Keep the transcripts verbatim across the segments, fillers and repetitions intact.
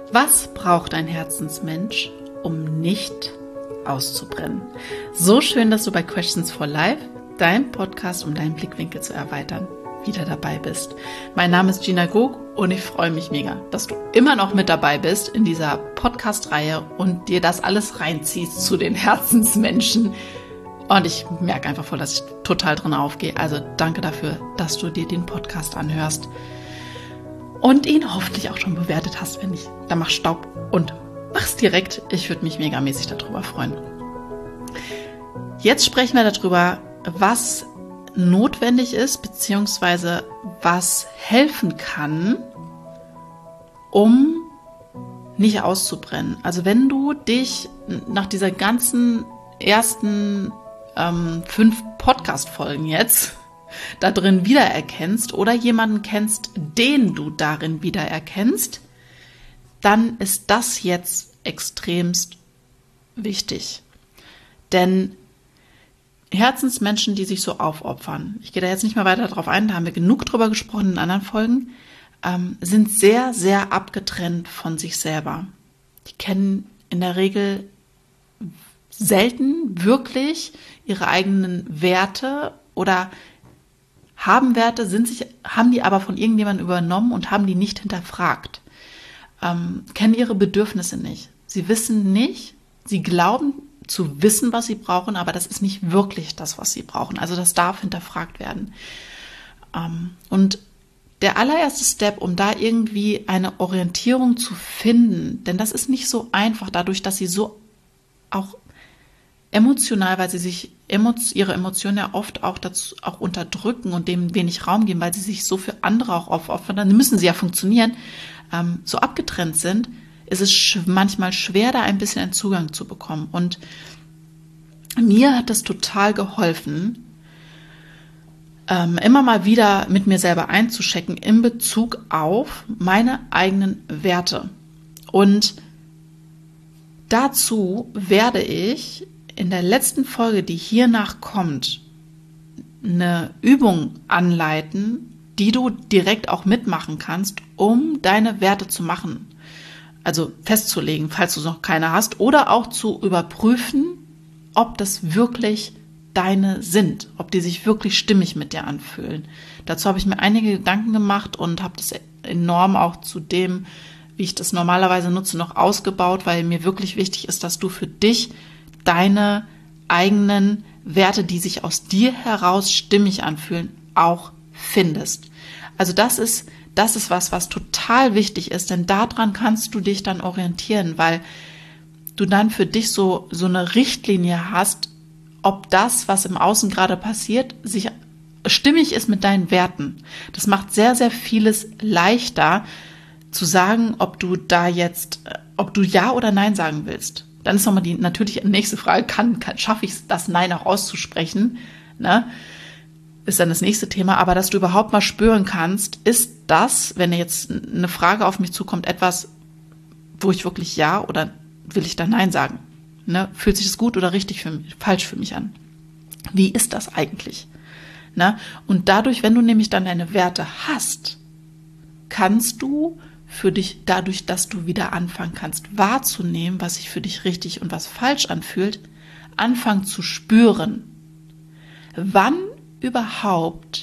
Was braucht ein Herzensmensch, um nicht auszubrennen? So schön, dass du bei Questions for Life, dein Podcast, um deinen Blickwinkel zu erweitern, wieder dabei bist. Mein Name ist Gina Gog und ich freue mich mega, dass du immer noch mit dabei bist in dieser Podcast-Reihe und dir das alles reinziehst zu den Herzensmenschen. Und ich merke einfach voll, dass ich total drin aufgehe. Also danke dafür, dass du dir den Podcast anhörst und ihn hoffentlich auch schon bewertet hast. Wenn nicht, dann mach Staub und mach's direkt. Ich würde mich megamäßig darüber freuen. Jetzt sprechen wir darüber, was notwendig ist, beziehungsweise was helfen kann, um nicht auszubrennen. Also wenn du dich nach dieser ganzen ersten ähm, fünf Podcast-Folgen jetzt da drin wiedererkennst oder jemanden kennst, den du darin wiedererkennst, dann ist das jetzt extremst wichtig. Denn Herzensmenschen, die sich so aufopfern, ich gehe da jetzt nicht mehr weiter drauf ein, da haben wir genug drüber gesprochen in anderen Folgen, ähm, sind sehr, sehr abgetrennt von sich selber. Die kennen in der Regel selten wirklich ihre eigenen Werte oder haben Werte, sind sich, haben die aber von irgendjemandem übernommen und haben die nicht hinterfragt, ähm, kennen ihre Bedürfnisse nicht. Sie wissen nicht, sie glauben zu wissen, was sie brauchen, aber das ist nicht wirklich das, was sie brauchen. Also das darf hinterfragt werden. Ähm, und der allererste Step, um da irgendwie eine Orientierung zu finden, denn das ist nicht so einfach, dadurch, dass sie so auch emotional, weil sie sich ihre Emotionen ja oft auch dazu auch unterdrücken und dem wenig Raum geben, weil sie sich so für andere auch aufopfern, dann müssen sie ja funktionieren, ähm, so abgetrennt sind, ist es sch- manchmal schwer, da ein bisschen einen Zugang zu bekommen. Und mir hat das total geholfen, ähm, immer mal wieder mit mir selber einzuchecken in Bezug auf meine eigenen Werte. Und dazu werde ich in der letzten Folge, die hiernach kommt, eine Übung anleiten, die du direkt auch mitmachen kannst, um deine Werte zu machen. Also festzulegen, falls du noch keine hast, oder auch zu überprüfen, ob das wirklich deine sind, ob die sich wirklich stimmig mit dir anfühlen. Dazu habe ich mir einige Gedanken gemacht und habe das enorm auch zu dem, wie ich das normalerweise nutze, noch ausgebaut, weil mir wirklich wichtig ist, dass du für dich deine eigenen Werte, die sich aus dir heraus stimmig anfühlen, auch findest. Also das ist, das ist was, was total wichtig ist, denn daran kannst du dich dann orientieren, weil du dann für dich so, so eine Richtlinie hast, ob das, was im Außen gerade passiert, sich stimmig ist mit deinen Werten. Das macht sehr, sehr vieles leichter, zu sagen, ob du da jetzt, ob du Ja oder Nein sagen willst. Dann ist nochmal die natürlich nächste Frage, kann, kann schaffe ich es, das Nein auch auszusprechen, ne? Ist dann das nächste Thema, aber dass du überhaupt mal spüren kannst, ist das, wenn jetzt eine Frage auf mich zukommt, etwas, wo ich wirklich Ja oder will ich da Nein sagen? Ne? Fühlt sich das gut oder richtig für mich, falsch für mich an? Wie ist das eigentlich? Ne? Und dadurch, wenn du nämlich dann deine Werte hast, kannst du für dich, dadurch, dass du wieder anfangen kannst, wahrzunehmen, was sich für dich richtig und was falsch anfühlt, anfangen zu spüren, wann überhaupt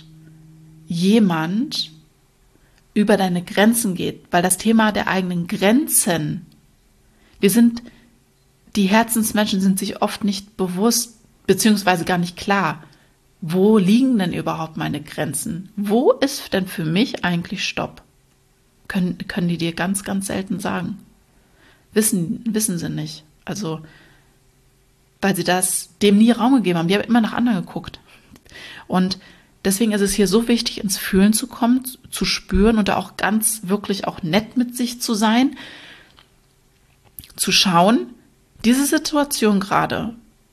jemand über deine Grenzen geht, weil das Thema der eigenen Grenzen, wir sind, die Herzensmenschen sind sich oft nicht bewusst, beziehungsweise gar nicht klar, wo liegen denn überhaupt meine Grenzen? Wo ist denn für mich eigentlich Stopp? Können, können die dir ganz, ganz selten sagen. Wissen, wissen sie nicht. Also, weil sie das dem nie Raum gegeben haben. Die haben immer nach anderen geguckt. Und deswegen ist es hier so wichtig, ins Fühlen zu kommen, zu spüren und da auch ganz wirklich auch nett mit sich zu sein, zu schauen, diese Situation gerade,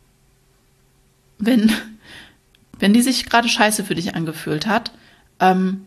wenn, wenn die sich gerade scheiße für dich angefühlt hat, ähm,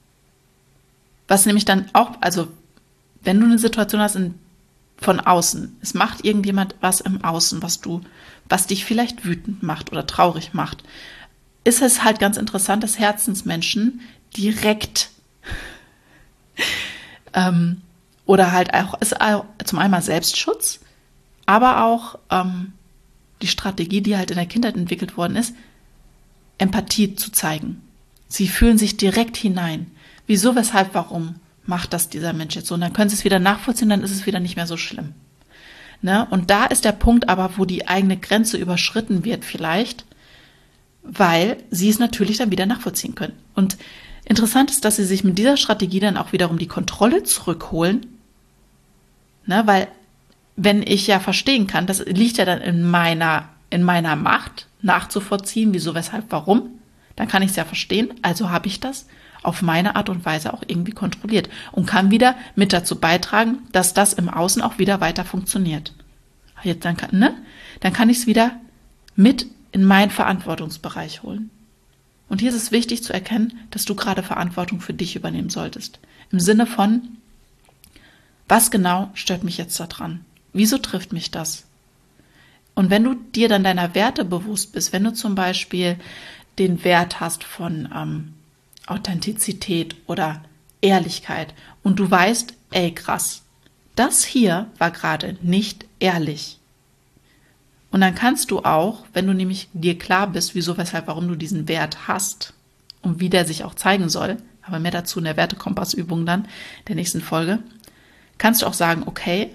was nämlich dann auch, also wenn du eine Situation hast in, von außen, es macht irgendjemand was im Außen, was du, was dich vielleicht wütend macht oder traurig macht, ist es halt ganz interessant, dass Herzensmenschen direkt ähm, Oder halt auch, ist auch zum einen mal Selbstschutz, aber auch ähm, die Strategie, die halt in der Kindheit entwickelt worden ist, Empathie zu zeigen. Sie fühlen sich direkt hinein. Wieso, weshalb, warum macht das dieser Mensch jetzt so? Und dann können sie es wieder nachvollziehen, dann ist es wieder nicht mehr so schlimm. Ne? Und da ist der Punkt aber, wo die eigene Grenze überschritten wird vielleicht, weil sie es natürlich dann wieder nachvollziehen können. Und interessant ist, dass sie sich mit dieser Strategie dann auch wiederum die Kontrolle zurückholen, ne? Weil wenn ich ja verstehen kann, das liegt ja dann in meiner, in meiner Macht, nachzuvollziehen, wieso, weshalb, warum, dann kann ich es ja verstehen, also habe ich das auf meine Art und Weise auch irgendwie kontrolliert und kann wieder mit dazu beitragen, dass das im Außen auch wieder weiter funktioniert. Jetzt dann kann, ne? Dann kann ich es wieder mit in meinen Verantwortungsbereich holen. Und hier ist es wichtig zu erkennen, dass du gerade Verantwortung für dich übernehmen solltest. Im Sinne von, was genau stört mich jetzt daran? Wieso trifft mich das? Und wenn du dir dann deiner Werte bewusst bist, wenn du zum Beispiel den Wert hast von ähm, Authentizität oder Ehrlichkeit und du weißt, ey krass, das hier war gerade nicht ehrlich. Und dann kannst du auch, wenn du nämlich dir klar bist, wieso, weshalb, warum du diesen Wert hast und wie der sich auch zeigen soll, aber mehr dazu in der Wertekompassübung dann, der nächsten Folge, kannst du auch sagen, okay,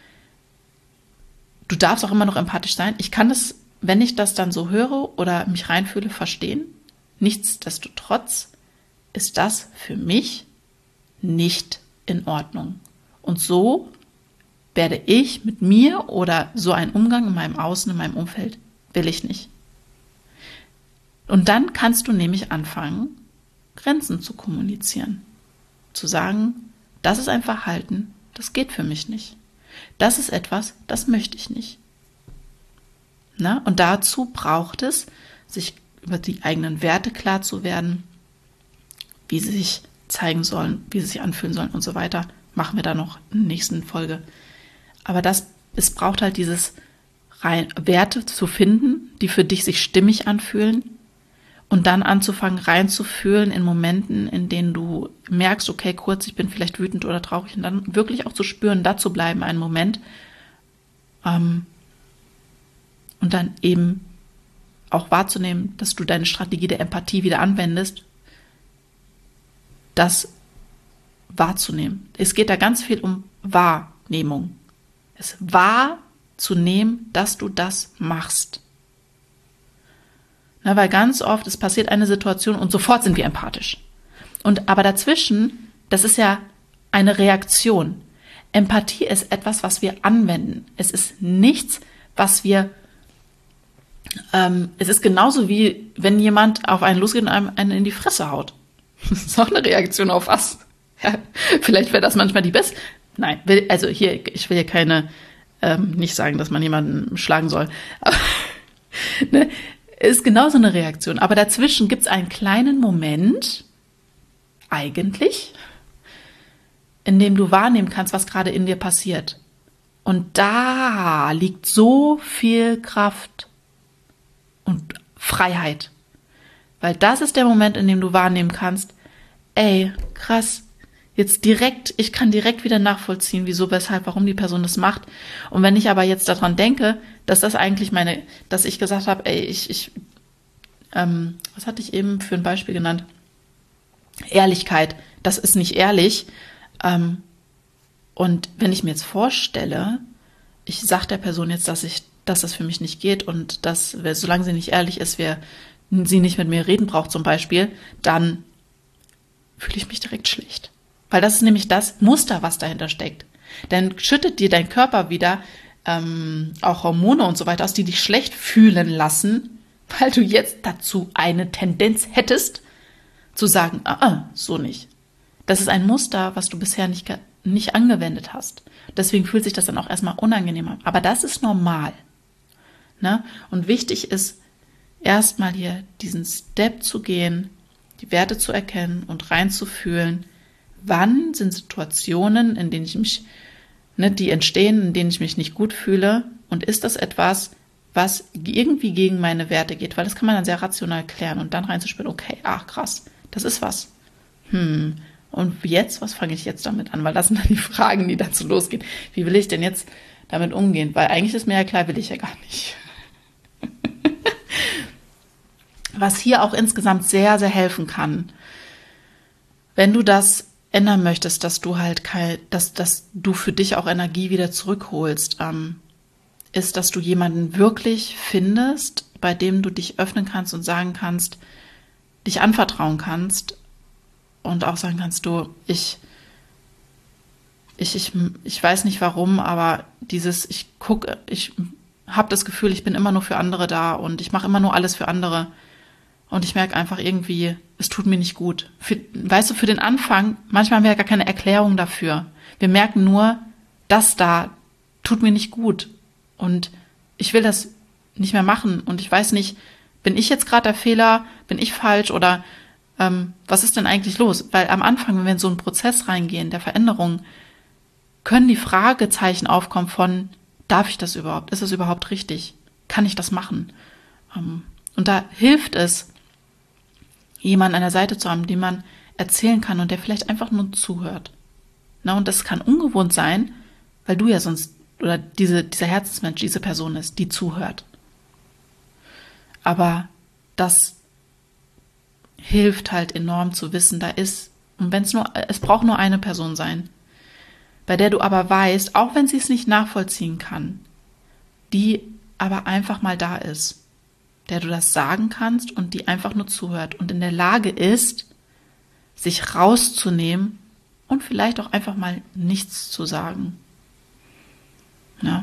du darfst auch immer noch empathisch sein. Ich kann das, wenn ich das dann so höre oder mich reinfühle, verstehen. Nichtsdestotrotz ist das für mich nicht in Ordnung. Und so werde ich mit mir oder so einen Umgang in meinem Außen, in meinem Umfeld, will ich nicht. Und dann kannst du nämlich anfangen, Grenzen zu kommunizieren. Zu sagen, das ist ein Verhalten, das geht für mich nicht. Das ist etwas, das möchte ich nicht. Na? Und dazu braucht es, sich über die eigenen Werte klar zu werden, wie sie sich zeigen sollen, wie sie sich anfühlen sollen und so weiter. Machen wir da noch in der nächsten Folge. Aber das, es braucht halt dieses rein, Werte zu finden, die für dich sich stimmig anfühlen und dann anzufangen reinzufühlen in Momenten, in denen du merkst, okay, kurz, ich bin vielleicht wütend oder traurig und dann wirklich auch zu spüren, da zu bleiben einen Moment ähm, und dann eben auch wahrzunehmen, dass du deine Strategie der Empathie wieder anwendest, das wahrzunehmen. Es geht da ganz viel um Wahrnehmung. Es wahrzunehmen, dass du das machst. Na, weil ganz oft, es passiert eine Situation und sofort sind wir empathisch. Und aber dazwischen, das ist ja eine Reaktion. Empathie ist etwas, was wir anwenden. Es ist nichts, was wir, ähm, es ist genauso wie, wenn jemand auf einen losgeht und einem einen in die Fresse haut. Das ist auch eine Reaktion auf was. Ja, vielleicht wäre das manchmal die beste. Nein, will, also hier, ich will hier keine, ähm, nicht sagen, dass man jemanden schlagen soll. Aber, ne, ist genauso eine Reaktion. Aber dazwischen gibt es einen kleinen Moment, eigentlich, in dem du wahrnehmen kannst, was gerade in dir passiert. Und da liegt so viel Kraft und Freiheit. Weil das ist der Moment, in dem du wahrnehmen kannst, ey, krass, jetzt direkt, ich kann direkt wieder nachvollziehen, wieso, weshalb, warum die Person das macht. Und wenn ich aber jetzt daran denke, dass das eigentlich meine, dass ich gesagt habe, ey, ich, ich, ähm, was hatte ich eben für ein Beispiel genannt? Ehrlichkeit, das ist nicht ehrlich. Ähm, und wenn ich mir jetzt vorstelle, ich sage der Person jetzt, dass ich, dass das für mich nicht geht und dass, solange sie nicht ehrlich ist, wir, sie nicht mit mir reden braucht zum Beispiel, dann fühle ich mich direkt schlecht. Weil das ist nämlich das Muster, was dahinter steckt. Dann schüttet dir dein Körper wieder ähm, auch Hormone und so weiter aus, die dich schlecht fühlen lassen, weil du jetzt dazu eine Tendenz hättest, zu sagen, ah, ah, so nicht. Das ist ein Muster, was du bisher nicht, nicht angewendet hast. Deswegen fühlt sich das dann auch erstmal unangenehm an. Aber das ist normal. Ne? Und wichtig ist, erstmal hier diesen Step zu gehen, die Werte zu erkennen und reinzufühlen, wann sind Situationen, in denen ich mich, ne, die entstehen, in denen ich mich nicht gut fühle und ist das etwas, was irgendwie gegen meine Werte geht, weil das kann man dann sehr rational klären und dann reinzuspüren, okay, ach krass, das ist was. Hm, Und jetzt, was fange ich jetzt damit an? Weil das sind dann die Fragen, die dazu losgehen. Wie will ich denn jetzt damit umgehen? Weil eigentlich ist mir ja klar, will ich ja gar nicht. Was hier auch insgesamt sehr, sehr helfen kann, wenn du das ändern möchtest, dass du halt kein, dass, dass du für dich auch Energie wieder zurückholst, ähm, ist, dass du jemanden wirklich findest, bei dem du dich öffnen kannst und sagen kannst, dich anvertrauen kannst und auch sagen kannst, du, ich, ich, ich, ich weiß nicht warum, aber dieses, ich gucke, ich habe das Gefühl, ich bin immer nur für andere da und ich mache immer nur alles für andere und ich merke einfach irgendwie, es tut mir nicht gut. Für, weißt du, für den Anfang, manchmal haben wir ja gar keine Erklärung dafür. Wir merken nur, das da tut mir nicht gut und ich will das nicht mehr machen und ich weiß nicht, bin ich jetzt gerade der Fehler, bin ich falsch oder ähm, was ist denn eigentlich los? Weil am Anfang, wenn wir in so einen Prozess reingehen, der Veränderung, können die Fragezeichen aufkommen von, darf ich das überhaupt? Ist es überhaupt richtig? Kann ich das machen? Ähm, und da hilft es, jemanden an der Seite zu haben, dem man erzählen kann und der vielleicht einfach nur zuhört. Na, und das kann ungewohnt sein, weil du ja sonst, oder diese, dieser Herzensmensch, diese Person ist, die zuhört. Aber das hilft halt enorm zu wissen, da ist, und wenn es nur, es braucht nur eine Person sein, bei der du aber weißt, auch wenn sie es nicht nachvollziehen kann, die aber einfach mal da ist, der du das sagen kannst und die einfach nur zuhört und in der Lage ist, sich rauszunehmen und vielleicht auch einfach mal nichts zu sagen. Ja.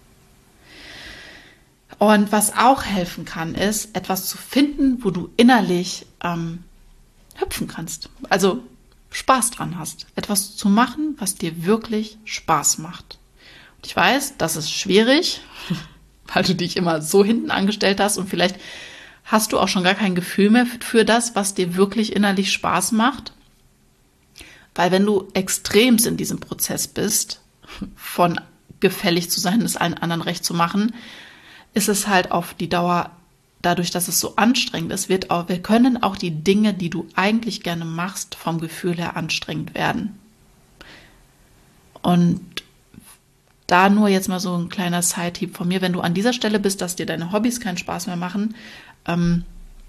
Und was auch helfen kann, ist, etwas zu finden, wo du innerlich ähm, hüpfen kannst. Also Spaß dran hast. Etwas zu machen, was dir wirklich Spaß macht. Und ich weiß, das ist schwierig, weil du dich immer so hinten angestellt hast und vielleicht hast du auch schon gar kein Gefühl mehr für das, was dir wirklich innerlich Spaß macht. Weil wenn du extremst in diesem Prozess bist, von gefällig zu sein, es allen anderen recht zu machen, ist es halt auf die Dauer, dadurch, dass es so anstrengend ist, wird auch, wir können auch die Dinge, die du eigentlich gerne machst, vom Gefühl her anstrengend werden. Und da nur jetzt mal so ein kleiner Side-Tipp von mir, wenn du an dieser Stelle bist, dass dir deine Hobbys keinen Spaß mehr machen, ähm,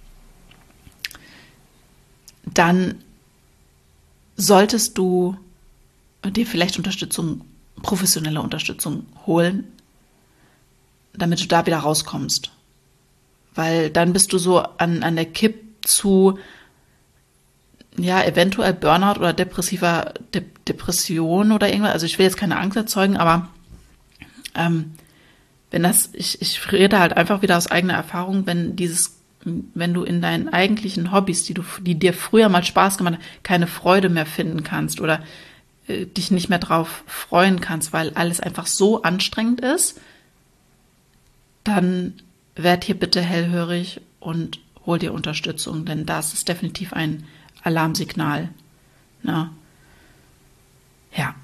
dann solltest du dir vielleicht Unterstützung, professionelle Unterstützung holen, damit du da wieder rauskommst. Weil dann bist du so an, an der Kipp zu, ja, eventuell Burnout oder depressiver De- Depression oder irgendwas. Also ich will jetzt keine Angst erzeugen, aber ähm, wenn das, ich, ich rede halt einfach wieder aus eigener Erfahrung, wenn dieses, wenn du in deinen eigentlichen Hobbys, die du, die dir früher mal Spaß gemacht haben, keine Freude mehr finden kannst oder äh, dich nicht mehr drauf freuen kannst, weil alles einfach so anstrengend ist, dann werd hier bitte hellhörig und hol dir Unterstützung, denn das ist definitiv ein Alarmsignal. Na? Ja.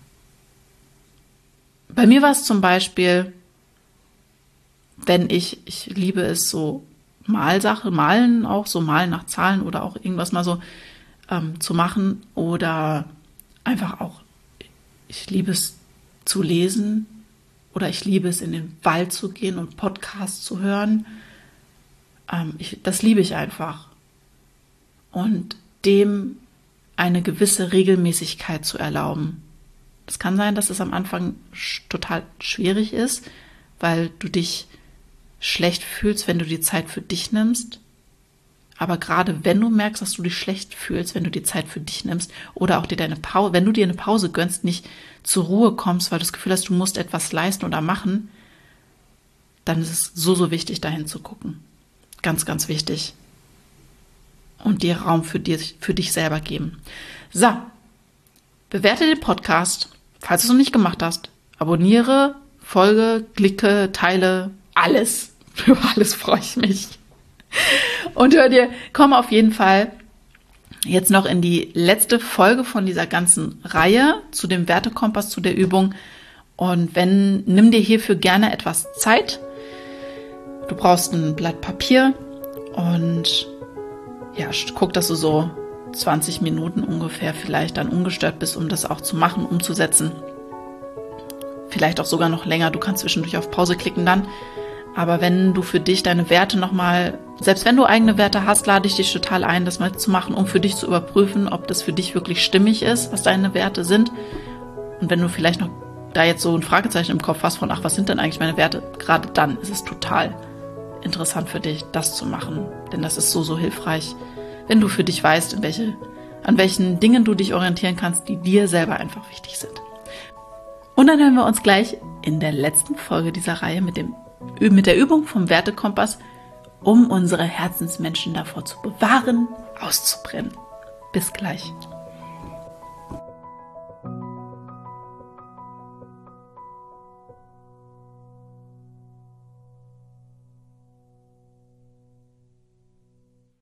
Bei mir war es zum Beispiel, wenn ich, ich liebe es so Malsache, malen auch, so malen nach Zahlen oder auch irgendwas mal so ähm, zu machen oder einfach auch, ich liebe es zu lesen oder ich liebe es in den Wald zu gehen und Podcasts zu hören. Ähm, ich, das liebe ich einfach. Und dem eine gewisse Regelmäßigkeit zu erlauben. Es kann sein, dass es am Anfang sch- total schwierig ist, weil du dich schlecht fühlst, wenn du die Zeit für dich nimmst. Aber gerade wenn du merkst, dass du dich schlecht fühlst, wenn du die Zeit für dich nimmst oder auch dir deine Pause, wenn du dir eine Pause gönnst, nicht zur Ruhe kommst, weil du das Gefühl hast, du musst etwas leisten oder machen, dann ist es so, so wichtig, dahin zu gucken. Ganz, ganz wichtig. Und dir Raum für dich, für dich selber geben. So, bewerte den Podcast, falls du es noch nicht gemacht hast. Abonniere, folge, klicke, teile, alles. Über alles freue ich mich. Und hör dir, komm auf jeden Fall jetzt noch in die letzte Folge von dieser ganzen Reihe zu dem Wertekompass, zu der Übung. Und wenn, nimm dir hierfür gerne etwas Zeit. Du brauchst ein Blatt Papier und ja, guck, dass du so zwanzig Minuten ungefähr vielleicht dann ungestört bist, um das auch zu machen, umzusetzen. Vielleicht auch sogar noch länger, du kannst zwischendurch auf Pause klicken dann. Aber wenn du für dich deine Werte nochmal, selbst wenn du eigene Werte hast, lade ich dich total ein, das mal zu machen, um für dich zu überprüfen, ob das für dich wirklich stimmig ist, was deine Werte sind. Und wenn du vielleicht noch da jetzt so ein Fragezeichen im Kopf hast von, ach, was sind denn eigentlich meine Werte? Gerade dann ist es total interessant für dich, das zu machen. Denn das ist so, so hilfreich, wenn du für dich weißt, in welche, an welchen Dingen du dich orientieren kannst, die dir selber einfach wichtig sind. Und dann hören wir uns gleich in der letzten Folge dieser Reihe mit dem mit der Übung vom Wertekompass, um unsere Herzensmenschen davor zu bewahren, auszubrennen. Bis gleich.